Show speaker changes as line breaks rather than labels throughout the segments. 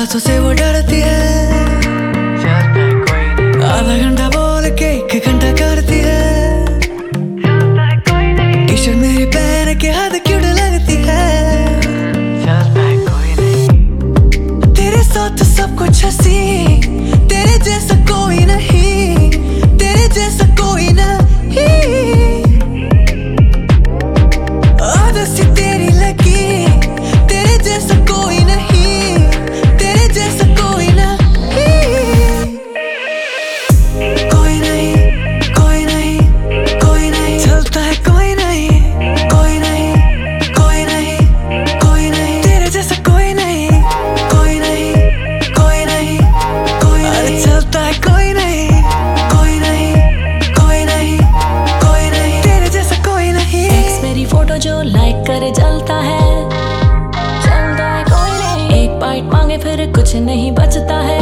बातों से वो डरती है, आधा घंटा बोल के 1 घंटा करती है। टी शर्ट मेरी पहन के हद क्यूट लगती है। तेरे साथ सब कुछ हंसी, तेरे जैसा कोई नहीं, तेरे जैसा कोई नहीं। आदत सी तेरी लगी, तेरे जैसा कोई नहीं, तेरे जैसा कोई नहीं। कोई नहीं, कोई नहीं, कोई नहीं चलता है, कोई नहीं, कोई नहीं, कोई नहीं, कोई नहीं तेरे जैसा कोई नहीं, कोई नहीं, कोई नहीं, कोई नहीं चलता है, कोई नहीं, कोई नहीं, कोई नहीं, कोई नहीं तेरे जैसा कोई नहीं।
एक्स मेरी फोटो जो लाइक करे जलता है, चलता है कोई नहीं। एक बाइट मांगे फिर कुछ नहीं बचता है,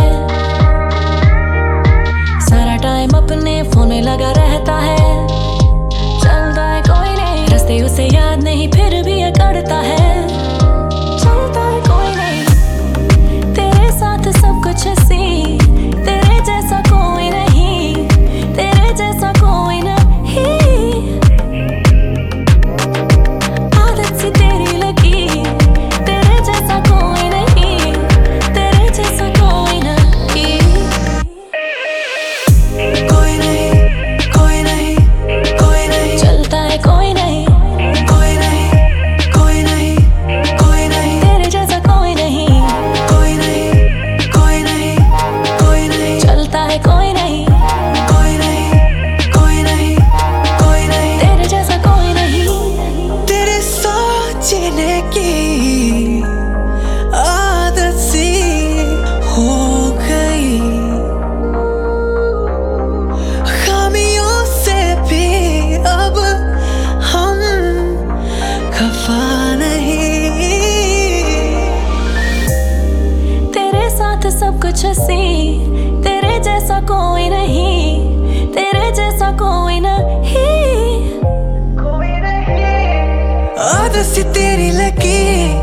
सारा टाइम अपने फोन में लगा रहता है। चलता है कोई नहीं, रास्ते उसे याद नहीं फिर भी ये करता है। चलता है कोई नहीं, तेरे साथ सब कुछ हंसी, तेरे जैसा कोई नहीं, तेरे जैसा कोई नहीं। आदत सी तेरी लगी, तेरे जैसा कोई नहीं, तेरे जैसा कोई नहीं।
कोई नहीं, कोई नहीं, कोई नहीं
चलता है कोई नहीं,
कोई नहीं, कोई नहीं, कोई नहीं
तेरे जैसा कोई नहीं।
कोई नहीं, कोई नहीं, कोई नहीं
चलता है कोई नहीं,
कोई नहीं, कोई नहीं, कोई नहीं
तेरे जैसा कोई नहीं।
तेरे सोचने की आदत सी हो गई, खामियों से भी अब हम खफा नहीं।
तेरे साथ सब कुछ हंसी, तेरे जैसा कोई नहीं, तेरे जैसा कोई नहीं।
आदत सी तेरी लगी,